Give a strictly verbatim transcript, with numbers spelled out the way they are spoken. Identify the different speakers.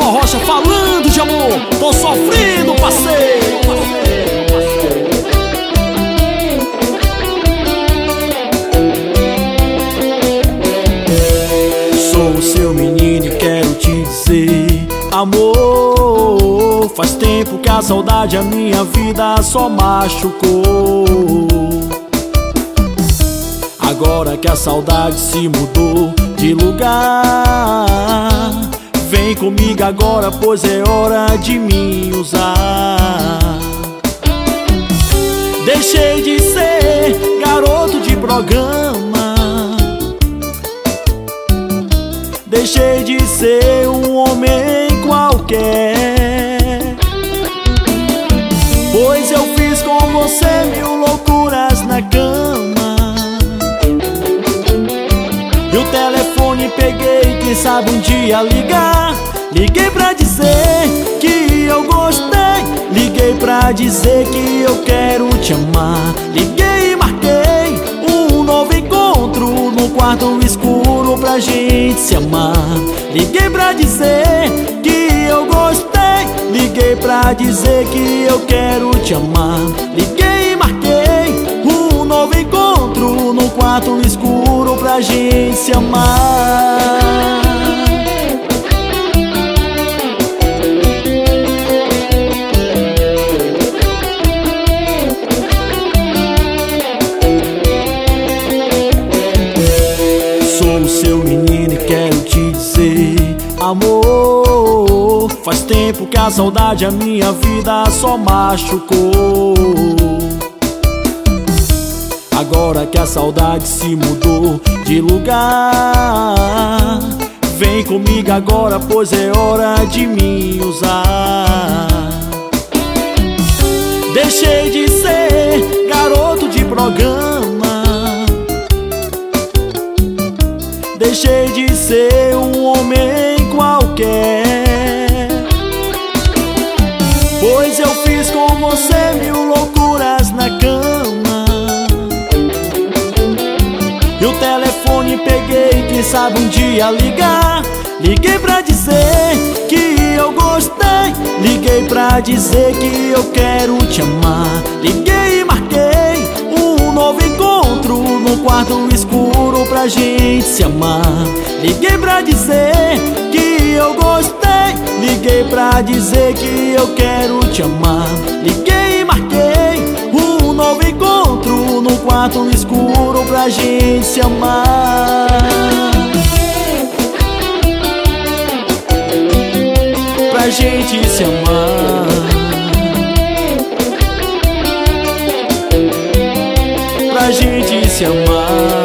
Speaker 1: Rafael Rocha falando de amor. Tô sofrendo, parceiro. Sou o seu menino e quero te dizer, amor, faz tempo que a saudade a minha vida só machucou. Agora que a saudade se mudou de lugar, vem comigo agora, pois é hora de me usar. Deixei de ser garoto de programa, deixei de ser um homem qualquer, pois eu fiz com você mil loucuras na cama. E o telefone peguei, quem sabe um dia ligar. Liguei pra dizer que eu gostei, liguei pra dizer que eu quero te amar. Liguei e marquei um novo encontro no quarto escuro pra gente se amar. Liguei pra dizer que eu gostei, liguei pra dizer que eu quero te amar. Liguei e marquei um novo encontro no quarto escuro pra gente se amar. Sou o seu menino e quero te dizer, amor, faz tempo que a saudade a minha vida só machucou. Agora que a saudade se mudou de lugar, vem comigo agora, pois é hora de me usar. Deixei de ser garoto de programa, deixei de ser um homem qualquer, pois eu fiz com você mil loucuras na cama. E o telefone peguei, quem sabe um dia ligar. Liguei pra dizer que eu gostei, liguei pra dizer que eu quero te amar. Liguei e marquei um novo encontro no quarto escuro pra gente se amar. Liguei pra dizer que eu gostei, liguei pra dizer que eu quero te amar. Liguei e marquei um novo encontro no quarto escuro pra gente se amar. Pra gente se amar. Pra gente se amar.